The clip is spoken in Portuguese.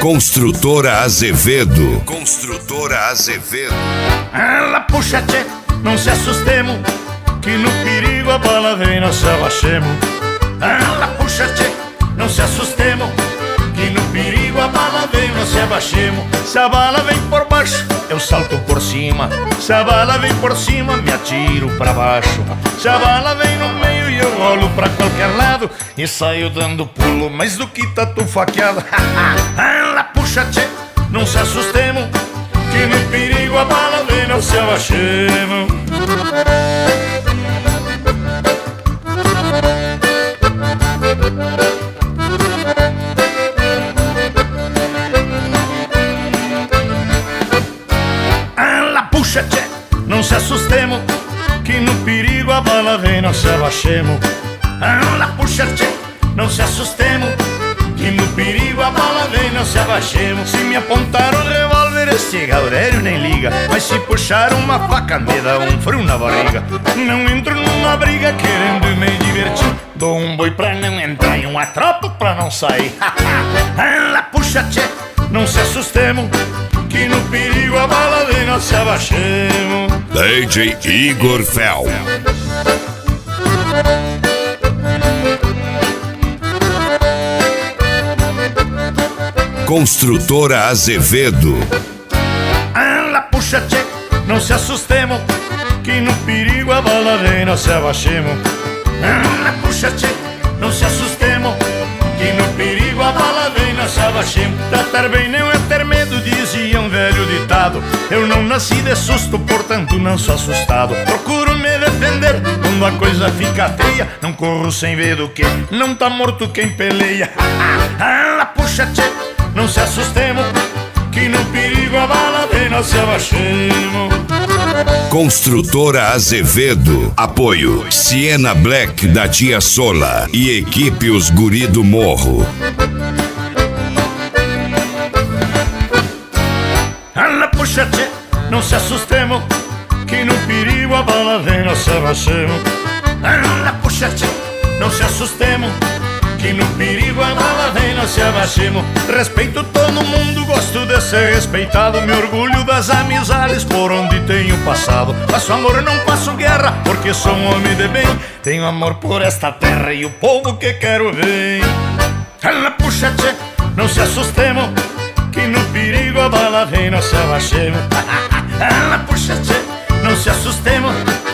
Construtora Azevedo. Construtora Azevedo. Ela puxa, tchê, não se assustemos, que no perigo a bala vem, nós se abaixemos. Ela puxa, tchê, não se assustemos, que no perigo a bala vem, nós se abaixemos. Se a bala vem por baixo, eu salto por cima. Se a bala vem por cima, me atiro pra baixo. Se a bala vem no meio e eu rolo pra qualquer lado, e saio dando pulo mais do que tatu faqueado. Ela puxa, tchê, não se assustemos, que no perigo a bala vem, nós se abaixemos. Ela puxa, tchê, não se assustemos, que no perigo a bala vem, nós se abaixemos. Ela puxa, tchê, não se assustemos, que no perigo a bala vem, nós se abaixemos. Se me apontar o revólver, este Gaudério nem liga, mas se puxar uma faca me dá um frio na barriga. Não entro numa briga querendo me divertir, dou um boi pra não entrar e uma tropa pra não sair. Ela puxa, tchê, não se assustemos, que no perigo a bala vem, nós se abaixemos. DJ Igor Fel. Construtora Azevedo. Ela puxa, tchê, não se assustemos, que no perigo a bala vem, nós se abaixemos. Ela puxa, tchê, não se assustemos, que no perigo a bala vem, nós se abaixemos. Tratar bem não é ter medo, dizia um velho ditado. Eu não nasci de susto, portanto não sou assustado. Procuro me defender quando a coisa fica feia, não corro sem ver do que não tá morto quem peleia. Ela puxa, tchê, não se assustemos, que no perigo a bala vem, nós se abaixemos. Construtora Azevedo. Apoio Siena Black da Tia Sola e equipe Os Guri do Morro. Ela puxa, tchê, não se assustemos, que no perigo a bala vem, nós se abaixemos. Ela puxa, tchê, não se assustemos, que no perigo a bala vem, nós se abaixemos. Respeito todo mundo, gosto de ser respeitado, me orgulho das amizades por onde tenho passado. Faço amor, não faço guerra, porque sou um homem de bem. Tenho amor por esta terra e o povo que quero ver. Ela puxa, tchê, não se assustemos, que no perigo a bala vem, nós se abaixemos. Ela puxa, tchê, não se assustemos,